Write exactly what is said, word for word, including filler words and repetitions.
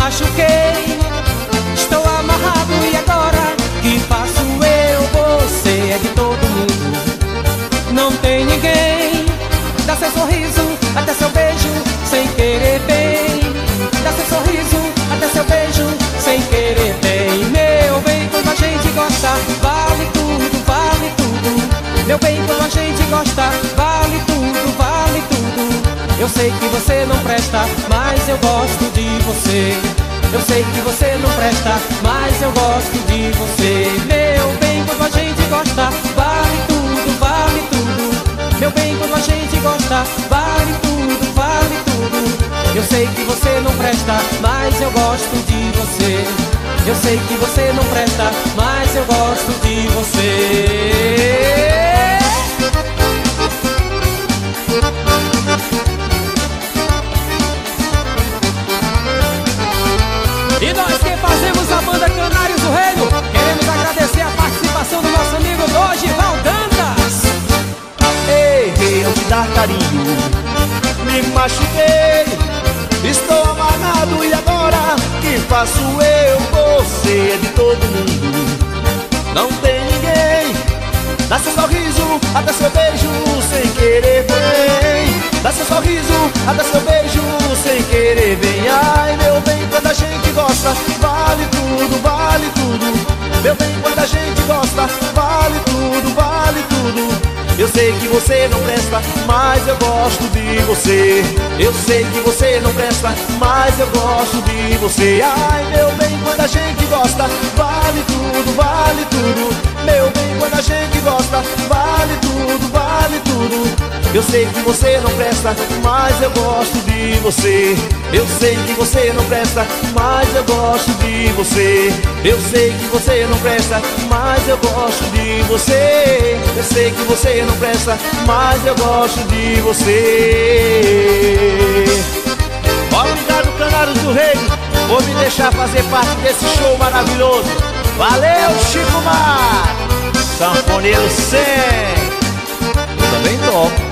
machuquei, estou amarrado e agora que faço eu? Você é de todo mundo, não tem ninguém. Dá seu sorriso, até seu beijo, sem querer bem. Dá seu sorriso, até seu beijo, sem querer bem. Meu bem, quando a gente gosta, vale tudo, vale tudo. Meu bem, quando a gente gosta, vale tudo, vale tudo. Eu sei que você não presta, mas eu gosto de você. Eu sei que você não presta, mas eu gosto de você. Meu bem, quando a gente gosta, vale tudo, vale tudo. Meu bem, quando a gente gosta, vale tudo, vale tudo. Eu sei que você não presta, mas eu gosto de você. Eu sei que você não presta, mas eu gosto de você. E nós que fazemos a banda Canários do Reino, queremos agradecer a participação do nosso amigo Dorival Dantas. Errei ao te dar carinho, me machuquei, estou amarrado e agora que faço eu? Você é de todo mundo, não tem ninguém. Dá seu sorriso, até seu beijo, sem querer bem. Dá seu sorriso, até seu beijo, sem querer bem. Ai, meu bem, quando a gente gosta, vale tudo, vale tudo. Meu bem, quando a gente gosta, vale tudo, vale tudo. Eu sei que você não presta, mas eu gosto de você. Eu sei que você não presta, mas eu gosto de você. Ai, meu bem, quando a gente gosta, vale tudo, vale tudo. Meu bem, quando a gente gosta, vale tudo, vale tudo. Eu sei que você não presta, mas eu gosto de você. Eu sei que você não presta, mas eu gosto de você. Eu sei que você não presta, mas eu gosto de você. Eu sei que você não presta, mas eu gosto de você. Obrigado, Canários do Reino, por me deixar fazer parte desse show maravilhoso. Valeu, Chico Mar, sanfoneiro cem. Eu também toco.